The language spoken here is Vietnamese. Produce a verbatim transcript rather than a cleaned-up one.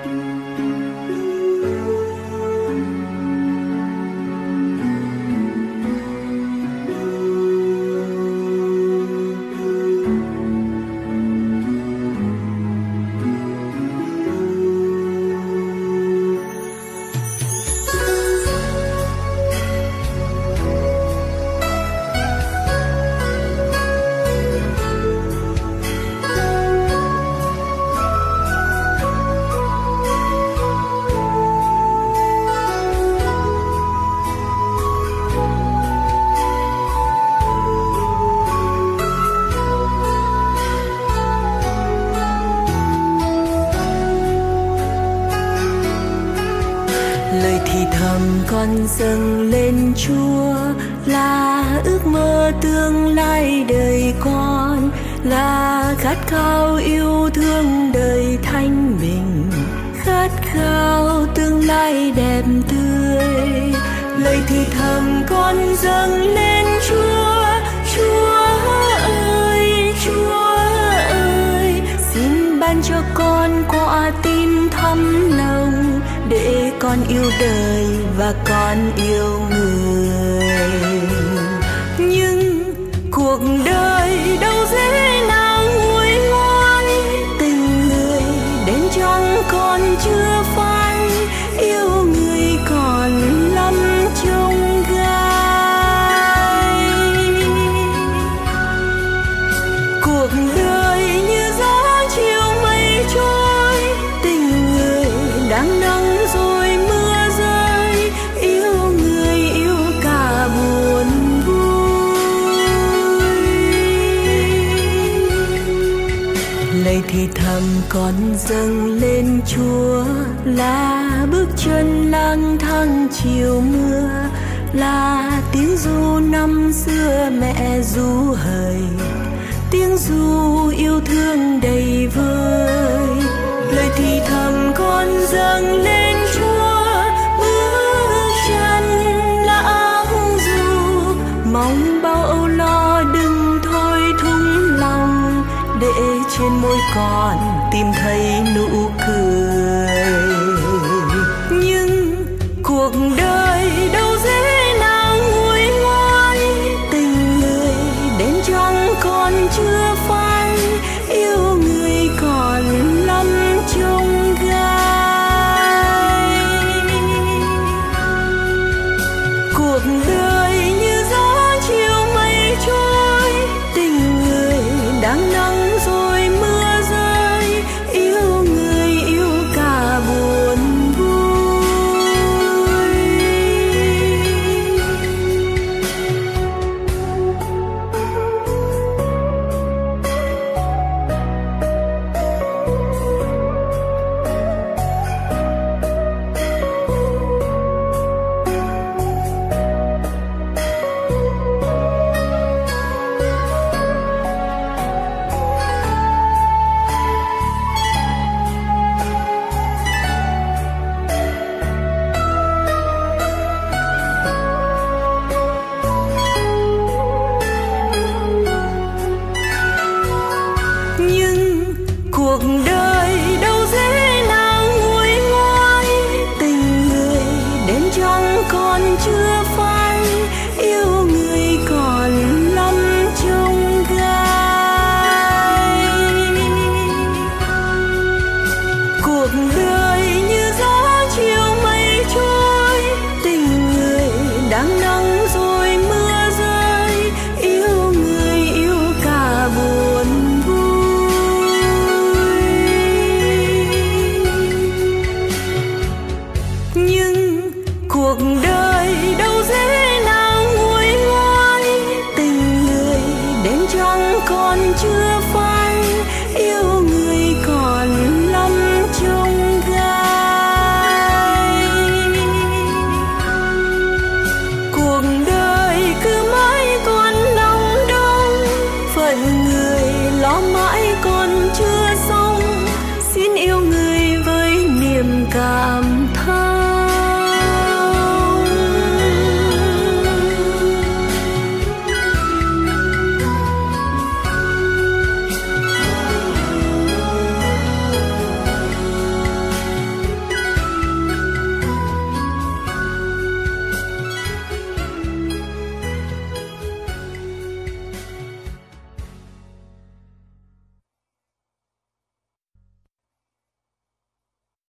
Lời thì thầm con dâng lên Chúa, là ước mơ tương lai đời con, là khát khao yêu thương đời thanh bình, khát khao tương lai đẹp tươi. Lời thì thầm con dâng lên Chúa, Chúa ơi, Chúa ơi, xin ban cho con quả tin thắm nồng, để con yêu đời và con yêu người. Nhưng cuộc đời đâu dễ nào nguôi ngoai, tình người đến trong con chưa phai, yêu người còn lắm trông gai. Cuộc đời như gió chiều mây trôi, tình người đang nắng rồi mưa rơi, yêu người yêu cả buồn vui. Lời thì thầm con dâng lên Chúa, là bước chân lang thang chiều mưa, là tiếng ru năm xưa mẹ ru hời, tiếng ru yêu thương đầy vơi. Lời thì thầm con dâng lên Chúa, bước chân là áo ru, mong bao âu lo đừng thôi thúc lòng, để trên môi con tìm thấy nụ